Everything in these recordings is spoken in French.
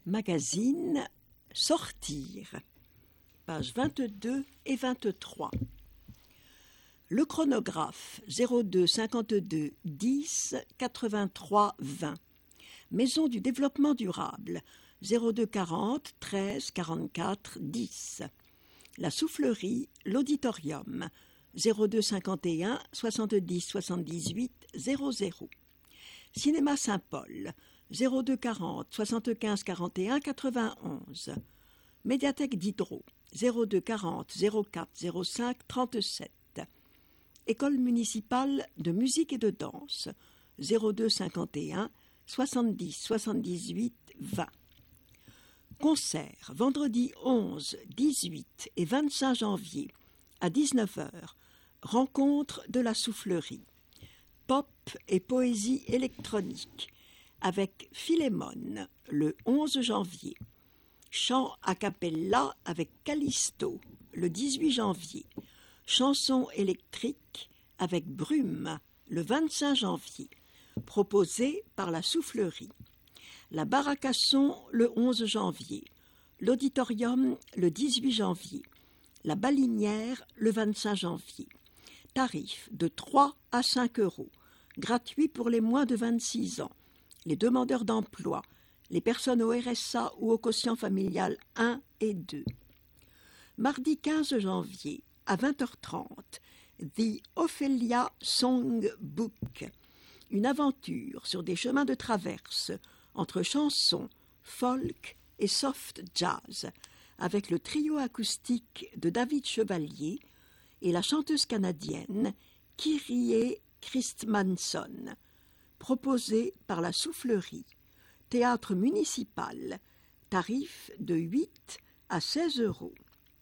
Magazine Sortir, pages 22 et 23. Le chronographe 02 52 10 83 20. Maison du développement durable 02 40 13 44 10. La soufflerie, l'auditorium 02 51 70 78 00. Cinéma Saint-Paul 02 40 75 41 91. Médiathèque Diderot 02 40 04 05 37. École municipale de musique et de danse 02 51 70 78 20. Concert vendredi 11, 18 et 25 janvier à 19h. Rencontre de la soufflerie. Pop et poésie électronique avec Philémone le 11 janvier. Chant a cappella avec Callisto le 18 janvier. Chanson électrique avec Brume le 25 janvier. Proposé par la soufflerie. La baraque à son le 11 janvier. L'auditorium le 18 janvier. La balinière le 25 janvier. Tarif de 3 à 5 euros. Gratuit pour les moins de 26 ans. Les demandeurs d'emploi, les personnes au RSA ou au quotient familial 1 et 2. Mardi 15 janvier à 20h30, The Ophelia Song Book. Une aventure sur des chemins de traverse entre chansons, folk et soft jazz, avec le trio acoustique de David Chevalier et la chanteuse canadienne Kyrie Christmanson, proposée par la soufflerie. Théâtre municipal, tarif de 8 à 16 euros.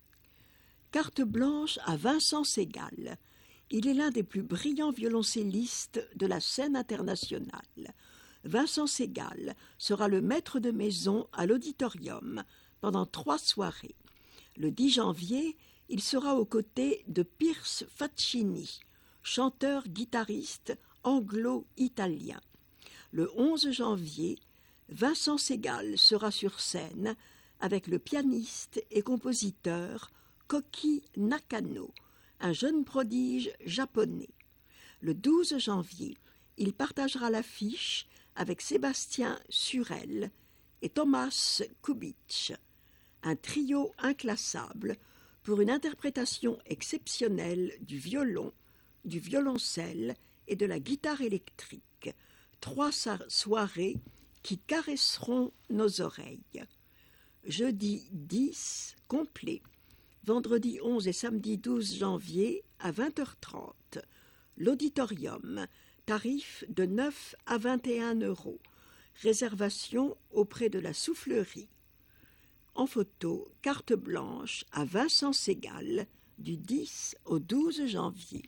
Carte blanche à Vincent Segal. Il est l'un des plus brillants violoncellistes de la scène internationale. Vincent Segal sera le maître de maison à l'auditorium pendant 3 soirées. Le 10 janvier, il sera aux côtés de Pierce Faccini, chanteur-guitariste anglo-italien. Le 11 janvier, Vincent Segal sera sur scène avec le pianiste et compositeur Koki Nakano, un jeune prodige japonais. Le 12 janvier, il partagera l'affiche avec Sébastien Surel et Thomas Kubitsch, un trio inclassable pour une interprétation exceptionnelle du violon, du violoncelle et de la guitare électrique. 3 soirées qui caresseront nos oreilles. Jeudi 10, complet. Vendredi 11 et samedi 12 janvier à 20h30. L'auditorium, tarif de 9 à 21 euros. Réservation auprès de la soufflerie. En photo, carte blanche à Vincent Segal du 10 au 12 janvier.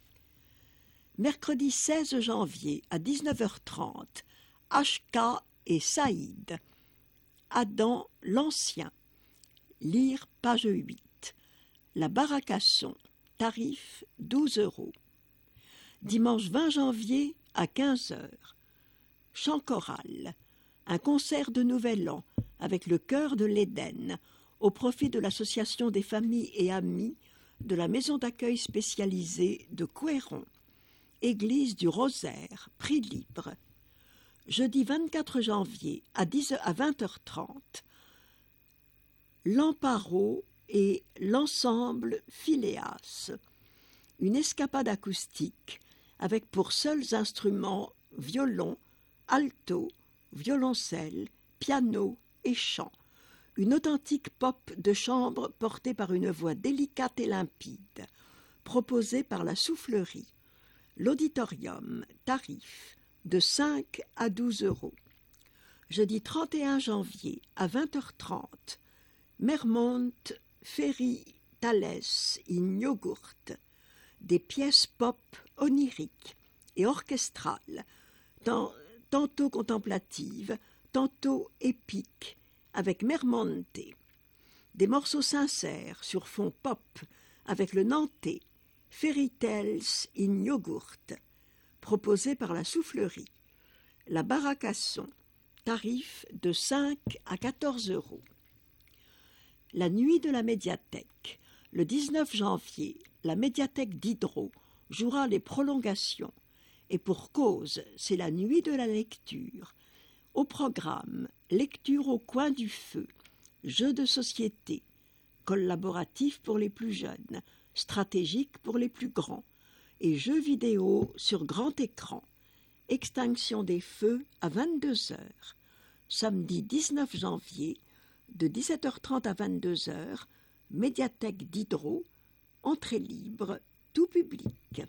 Mercredi 16 janvier à 19h30, HK et Saïd. Adam l'Ancien. Lire page 8. La baraque à son, tarif 12 euros. Dimanche 20 janvier à 15h. Chant choral. Un concert de Nouvel An avec le chœur de l'Éden au profit de l'association des familles et amis de la maison d'accueil spécialisée de Couëron. Église du Rosaire, prix libre. Jeudi 24 janvier à 20h30. L'Amparo et l'ensemble Phileas. Une escapade acoustique avec pour seuls instruments violon, alto, violoncelle, piano et chant. Une authentique pop de chambre portée par une voix délicate et limpide, proposée par la soufflerie. L'auditorium, tarif de 5 à 12 euros. Jeudi 31 janvier à 20h30, Mermont Ferry Thales in Yogurt. Des pièces pop oniriques et orchestrales, tantôt contemplatives, tantôt épiques, avec Mermonte. Des morceaux sincères sur fond pop, avec le nantais, Fairy Tales in Yogurt, proposé par la soufflerie. La baraque à son, tarif de 5 à 14 euros. La nuit de la médiathèque. Le 19 janvier, la médiathèque Diderot jouera les prolongations. Et pour cause, c'est la nuit de la lecture. Au programme, lecture au coin du feu, jeux de société, collaboratifs pour les plus jeunes, stratégiques pour les plus grands, et jeux vidéo sur grand écran. Extinction des feux à 22 heures. Samedi 19 janvier, de 17h30 à 22h, médiathèque Diderot, entrée libre, tout public.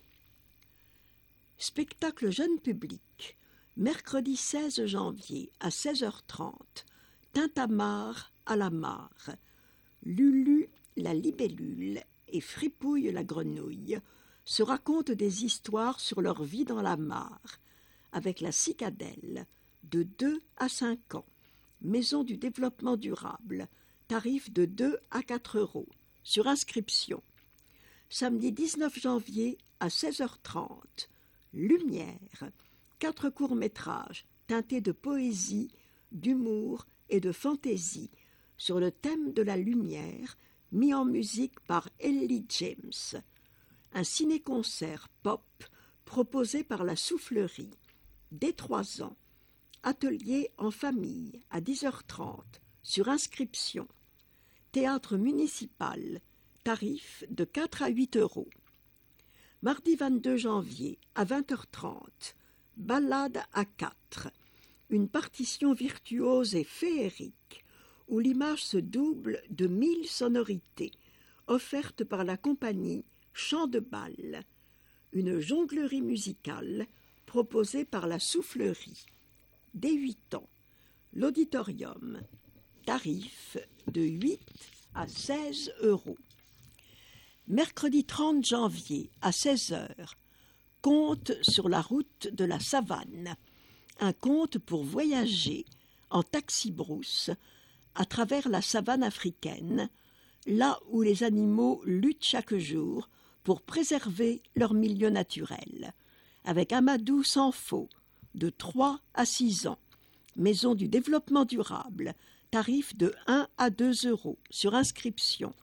Spectacle jeune public, mercredi 16 janvier à 16h30, Tintamarre à la mare, Lulu la libellule et Fripouille la grenouille se racontent des histoires sur leur vie dans la mare, avec la cicadelle, de 2 à 5 ans, maison du développement durable, tarif de 2 à 4 euros, sur inscription. Samedi 19 janvier à 16h30, Lumière, 4 courts-métrages teintés de poésie, d'humour et de fantaisie sur le thème de la lumière, mis en musique par Ellie James. Un ciné-concert pop proposé par la Soufflerie. Dès 3 ans, atelier en famille à 10h30, sur inscription. Théâtre municipal, tarif de 4 à 8 euros. Mardi 22 janvier à 20h30, Ballade à 4, une partition virtuose et féerique où l'image se double de 1000 sonorités offertes par la compagnie Chant de Bal, une jonglerie musicale proposée par la Soufflerie. Dès 8 ans, l'auditorium, tarif de 8 à 16 euros. Mercredi 30 janvier à 16h, conte sur la route de la savane, un conte pour voyager en taxi-brousse à travers la savane africaine, là où les animaux luttent chaque jour pour préserver leur milieu naturel, avec Amadou Sanfo, de 3 à 6 ans, maison du développement durable, tarif de 1 à 2 euros, sur inscription.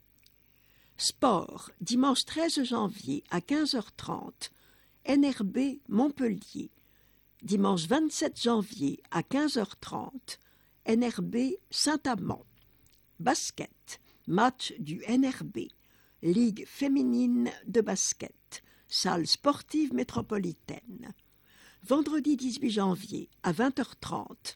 Sport, dimanche 13 janvier à 15h30, NRB Montpellier. Dimanche 27 janvier à 15h30, NRB Saint-Amand. Basket, match du NRB, Ligue féminine de basket, salle sportive métropolitaine. Vendredi 18 janvier à 20h30,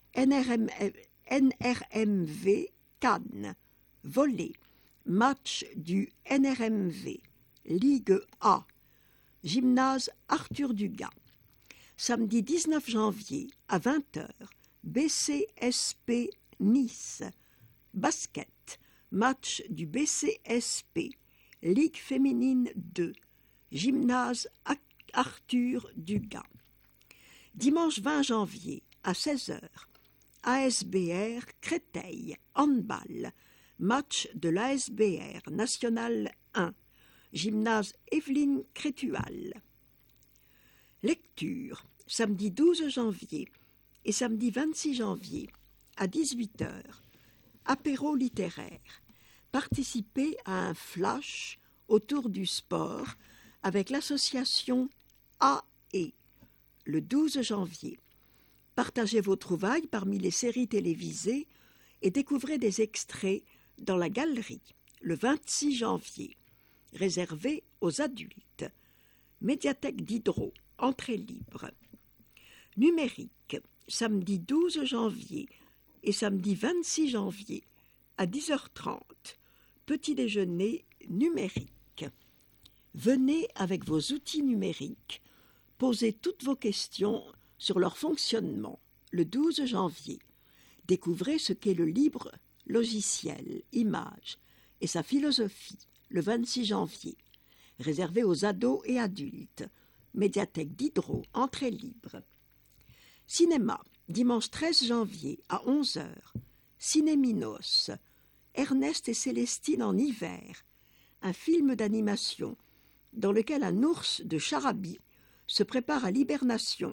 NRMV Cannes, volley, match du NRMV, Ligue A, gymnase Arthur Dugas. Samedi 19 janvier à 20h, BCSP Nice, basket, match du BCSP, Ligue féminine 2, gymnase Arthur Dugas. Dimanche 20 janvier à 16h, ASBR Créteil, handball, match de l'ASBR National 1, gymnase Evelyne Crétual. Lecture, samedi 12 janvier et samedi 26 janvier à 18h, apéro littéraire. Participez à un flash autour du sport avec l'association AE, le 12 janvier. Partagez vos trouvailles parmi les séries télévisées et découvrez des extraits dans la galerie, le 26 janvier. Réservé aux adultes. Médiathèque Diderot, entrée libre. Numérique, samedi 12 janvier et samedi 26 janvier à 10h30. Petit déjeuner numérique. Venez avec vos outils numériques, posez toutes vos questions sur leur fonctionnement le 12 janvier. Découvrez ce qu'est le libre logiciel, image et sa philosophie le 26 janvier. Réservé aux ados et adultes. Médiathèque Diderot, entrée libre. Cinéma, dimanche 13 janvier à 11h. Cinéminos, Ernest et Célestine en hiver. Un film d'animation dans lequel un ours de charabie se prépare à l'hibernation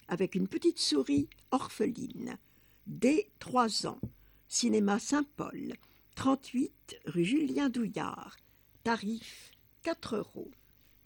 avec une petite souris orpheline. Dès 3 ans. Cinéma Saint-Paul, 38 rue Julien Douillard. Tarif 4 €.